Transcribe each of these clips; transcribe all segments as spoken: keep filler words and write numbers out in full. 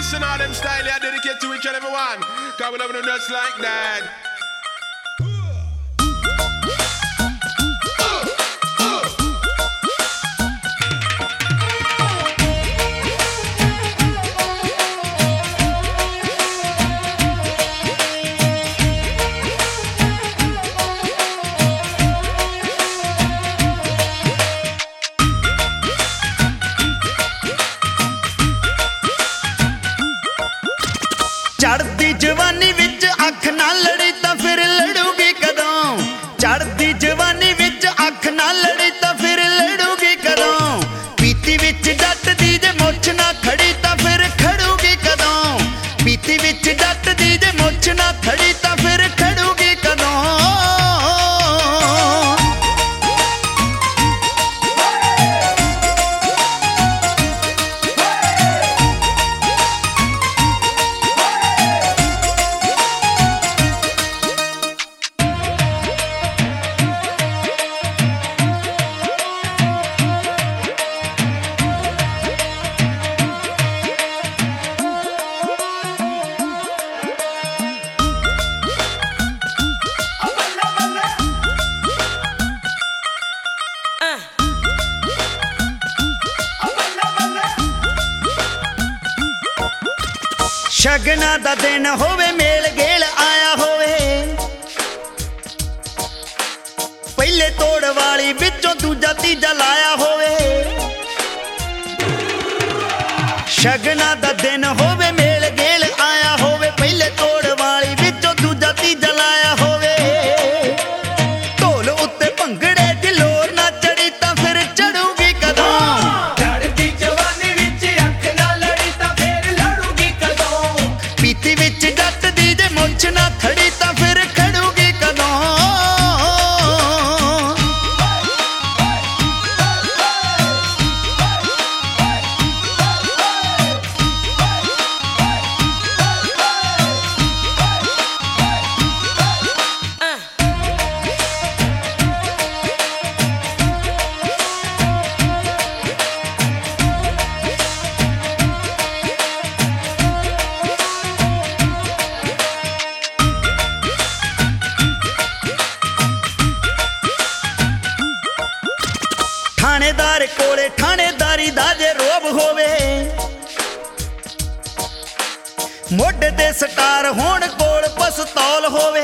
This and all them style I dedicate to each and every one. Cause we love them just like that. चढ़दी जवानी विच अख ना लड़ी तां फिर लड़ूगी कदों चढ़दी जवानी विच अख ना लड़ी तां फिर लड़ूगी कदों पीती विच जट दी जे मुछ ना खड़ी तां फिर खड़ूगी कदों पीती विच जट दी जे मुछ ना खड़ी तां फिर खड़ूगी कदों शगना दा दिन होवे मेल गेल आया होवे पहले तोड़ वाली विचों दूजा तीजा लाया होवे शगना दा दिन होवे मेल गेल आया होवे पहले तोड़ वाली विचों दूजा तीजा लाया होवे ढोल उत्ते भंगड़े दी लोर ना चढ़ी तां फिर चढ़ूगी कदों चढ़दी जवानी विच अख ना लड़ी तां फिर लड़ूगी कदों पीती विच जट दी जे मुछ ना खड़ी तां फिर खड़ूगी कदों थानेदार कोले थानेदारी दा जे रोब होवे मोढे ते स्टार होण कोल पस्तौल होवे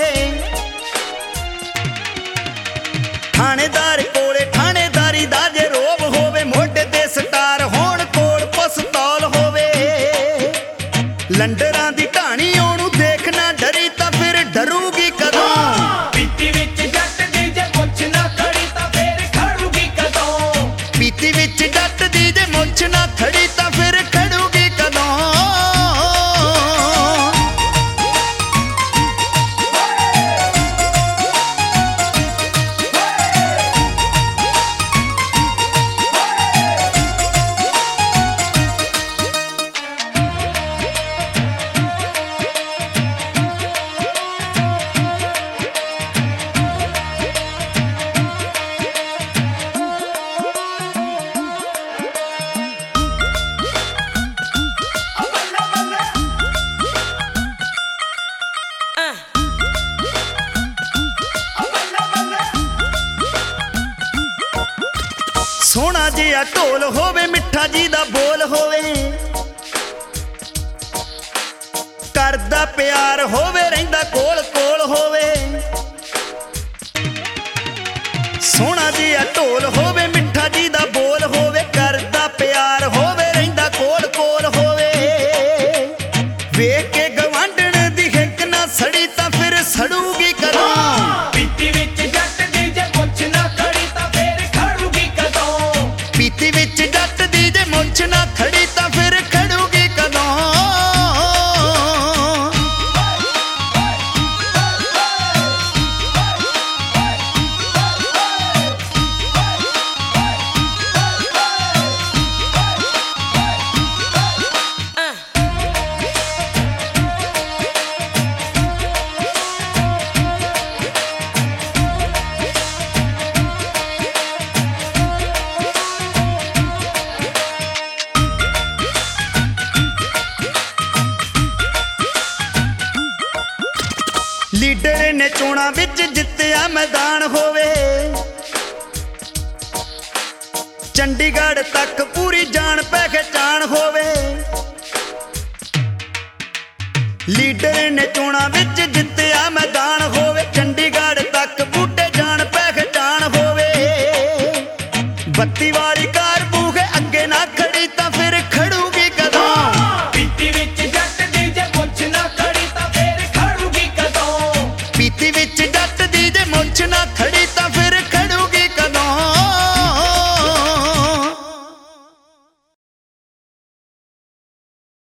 थानेदार कोले थानेदारी दा जे रोब होवे मोढे ते स्टार होण कोल पस्तौल होवे लंडरां दी कहानी ओनू देखना डरी तां फिर डरूगी कदों पीती विच जट दी जे मुछ ना खड़ी तां फिर खड़ूगी कदों पीती विच जट दी जे मुछ ना खड़ी तां फिर खड़ूगी कदों सोहना जिहा ढोल होवे मिठा जी दा बोल होवे करदा प्यार होवे रहिंदा कोल कोल होवे सोहना जिहा ढोल होवे मिठा जी दा बोल होवे करदा प्यार होवे रहिंदा कोल कोल होवे वेख के गवांढण दी हिक ना सड़ी तां फिर सड़ूगी कदों पीती विच जट दी जे मुछ ना खड़ी तां फिर खड़ूगी कदों पीती विच जट दी जे मुछ ना खड़ी तां फिर खड़ूगी कदों ਚੋਣਾਂ ਵਿੱਚ ਜਿੱਤਿਆ ਮੈਦਾਨ ਹੋਵੇ। ਚੰਡੀਗੜ੍ਹ ਤੱਕ ਪੂਰੀ ਜਾਣ ਪਹਿਚਾਣ ਹੋਵੇ। ਲੀਡਰ ਨੇ ਚੋਣਾਂ ਵਿੱਚ ਜਿੱਤਿਆ